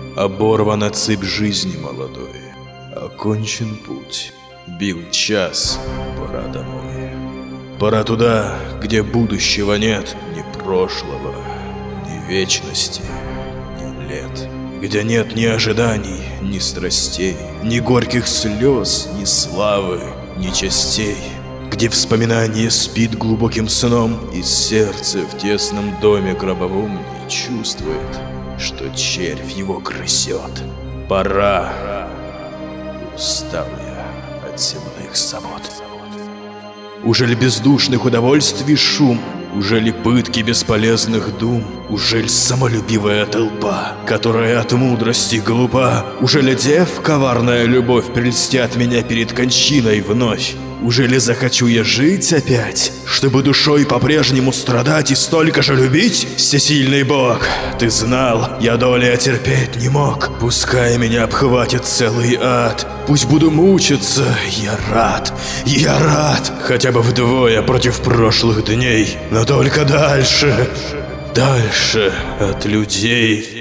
Оборвана цепь жизни молодой, окончен путь, бил час, пора домой. Пора туда, где будущего нет, ни прошлого, ни вечности, ни лет. Где нет ни ожиданий, ни страстей, ни горьких слез, ни славы, ни частей. Где вспоминание спит глубоким сном, и сердце в тесном доме гробовом не чувствует, что червь его грызет. Пора. Устал я от земных забот. Ужели бездушных удовольствий шум? Ужели пытки бесполезных дум? Ужели самолюбивая толпа, которая от мудрости глупа? Ужели дев коварная любовь прельстят меня перед кончиной вновь? Ужели захочу я жить опять, чтобы душой по-прежнему страдать и столько же любить? Всесильный Бог, ты знал, я доли терпеть не мог. Пускай меня обхватит целый ад, пусть буду мучиться, я рад, хотя бы вдвое против прошлых дней, но только дальше, дальше от людей.